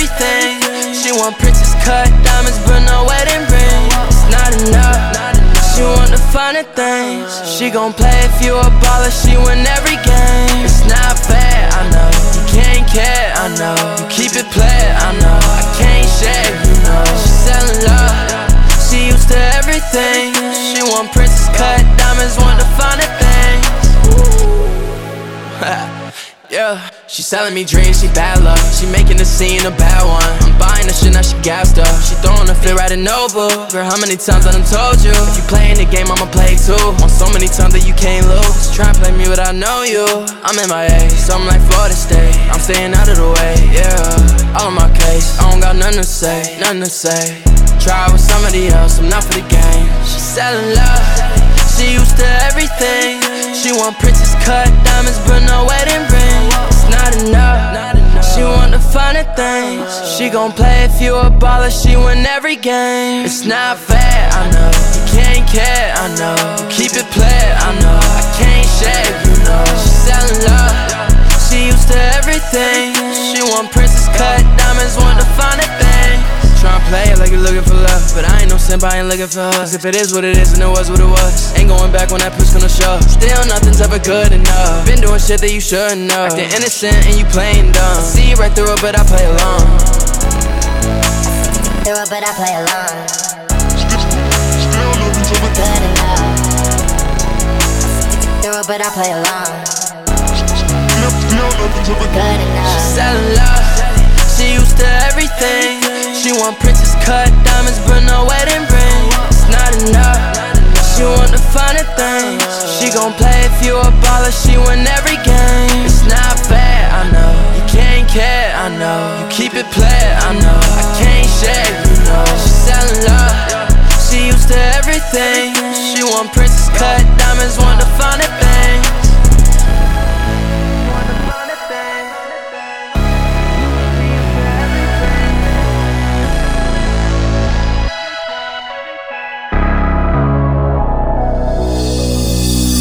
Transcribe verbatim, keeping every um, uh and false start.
everything. She want princess cut diamonds but no wedding ring. It's not enough. She want the finer things. She gon' play if you a baller. She win every game. It's not fair, I know. You can't care, I know. You keep it player, I know. I can't share, you know. She selling love. She used to everything. She want princess cut diamonds, want the finer things. Yeah, she selling me dreams, she bad luck. She making the scene a bad one. I'm buying the shit, now she gassed up. She throwing the fit right in Noble. Girl, how many times I done told you? If you playing the game, I'ma play too. Want so many times that you can't lose. Try and play me without know you. I'm in my A, something like Florida State. I'm staying out of the way, yeah. All on my case, I don't got nothing to say, nothing to say. Try with somebody else, I'm not for the game. She selling love. She used to everything. She want princess cut diamonds but no wedding ring. It's not enough. She want the finer things. She gon' play if you a baller. She win every game. It's not fair, I know. You can't care, I know. You keep it player, I know. I can't share, you know. She selling love. She used to everything. She want princess cut diamonds, want the finer things. Tryna play it like you're looking for love, but I ain't no simp, I ain't looking for her. Cause if it is what it is, then it was what it was. Ain't going back when that push gonna show. Still nothing's ever good enough. Been doing shit that you shouldn't know. Acting innocent and you playing dumb. See you right through it, but I play along. Through it, but I play along. Still nothing's ever good enough. Through it, but I play along. Still nothing's ever good enough. She selling love. She used to everything. She want princess cut diamonds but no wedding ring. It's not enough. She want the finer things. She gon' play if you a baller. She win every game. It's not fair, I know. You can't care, I know. You keep it player, I know. I can't share, you know. She selling love. She used to everything. She want princess cut